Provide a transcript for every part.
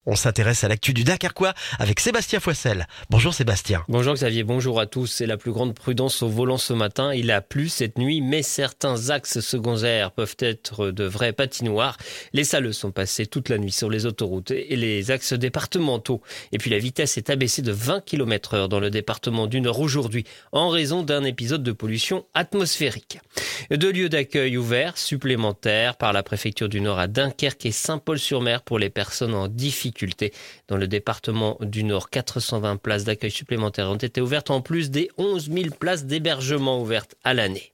On s'intéresse à l'actu du Dunkerquois avec Sébastien Foissel. Bonjour Sébastien. Bonjour Xavier, bonjour à tous. C'est la plus grande prudence au volant ce matin. Il a plu cette nuit, mais certains axes secondaires peuvent être de vraies patinoires. Les salles sont passées toute la nuit sur les autoroutes et les axes départementaux. Et puis la vitesse est abaissée de 20 km/h dans le département du Nord aujourd'hui en raison d'un épisode de pollution atmosphérique. 2 lieux d'accueil ouverts supplémentaires par la préfecture du Nord à Dunkerque et Saint-Paul-sur-Mer pour les personnes en difficulté. Dans le département du Nord, 420 places d'accueil supplémentaires ont été ouvertes en plus des 11 000 places d'hébergement ouvertes à l'année.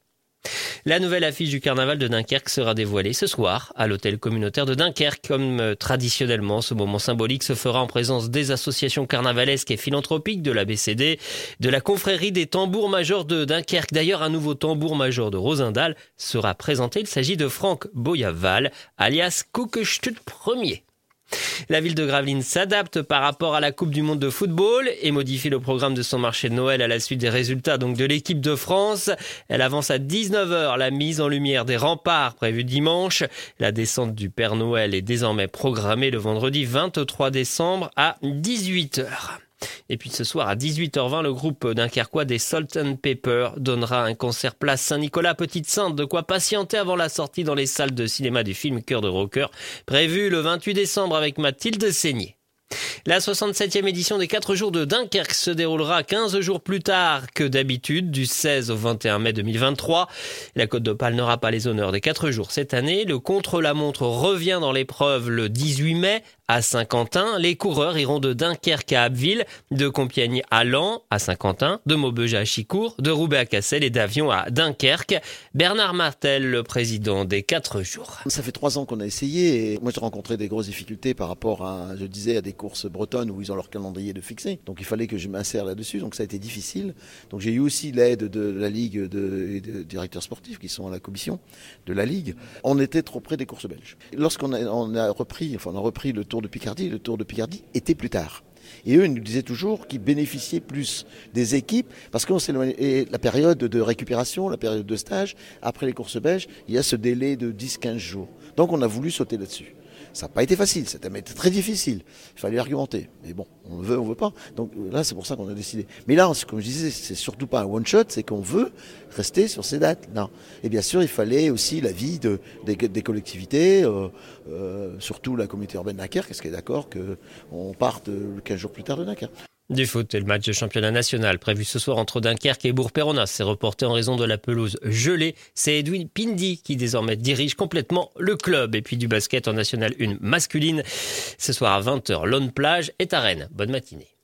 La nouvelle affiche du carnaval de Dunkerque sera dévoilée ce soir à l'hôtel communautaire de Dunkerque. Comme traditionnellement, ce moment symbolique se fera en présence des associations carnavalesques et philanthropiques de la BCD, de la confrérie des tambours-majors de Dunkerque. D'ailleurs, un nouveau tambour-major de Rosendal sera présenté. Il s'agit de Franck Boyaval, alias Koekestut Ier. La ville de Gravelines s'adapte par rapport à la Coupe du Monde de football et modifie le programme de son marché de Noël à la suite des résultats de l'équipe de France. Elle avance à 19h la mise en lumière des remparts prévue dimanche. La descente du Père Noël est désormais programmée le vendredi 23 décembre à 18h. Et puis ce soir à 18h20, le groupe dunkerquois des Salt and Pepper donnera un concert place Saint-Nicolas Petite-Sainte, de quoi patienter avant la sortie dans les salles de cinéma du film Cœur de Rocker, prévu le 28 décembre avec Mathilde Seigné. La 67e édition des 4 jours de Dunkerque se déroulera 15 jours plus tard que d'habitude, du 16 au 21 mai 2023. La Côte d'Opale n'aura pas les honneurs des 4 jours cette année. Le contre-la-montre revient dans l'épreuve le 18 mai à Saint-Quentin. Les coureurs iront de Dunkerque à Abbeville, de Compiègne à Laon, à Saint-Quentin, de Maubeuge à Chicourt, de Roubaix à Cassel et d'Avion à Dunkerque. Bernard Martel, le président des 4 jours. Ça fait 3 ans qu'on a essayé et moi j'ai rencontré des grosses difficultés par rapport à, je disais, à des courses bretonnes où ils ont leur calendrier de fixé. Donc il fallait que je m'insère là-dessus, donc ça a été difficile. Donc j'ai eu aussi l'aide de la Ligue des directeurs sportifs qui sont à la commission de la Ligue. On était trop près des courses belges. Lorsqu'on a repris le Tour de Picardie était plus tard. Et eux, ils nous disaient toujours qu'ils bénéficiaient plus des équipes parce qu'on s'éloignait. Et la période de récupération, la période de stage, après les courses belges, il y a ce délai de 10-15 jours. Donc on a voulu sauter là-dessus. Ça n'a pas été facile, ça a été très difficile. Il fallait argumenter. Mais bon, on veut, on veut pas. Donc là, c'est pour ça qu'on a décidé. Mais là, comme je disais, c'est surtout pas un one-shot, c'est qu'on veut rester sur ces dates. Non. Et bien sûr, il fallait aussi l'avis des collectivités, surtout la communauté urbaine de Dunkerque, qui est d'accord qu'on parte 15 jours plus tard de Dunkerque. Du foot et le match de championnat national prévu ce soir entre Dunkerque et Bourg-Péronnas s'est reporté en raison de la pelouse gelée. C'est Edwin Pindy qui désormais dirige complètement le club. Et puis du basket en National 1 masculine. Ce soir à 20h, Lone Plage est à Rennes. Bonne matinée.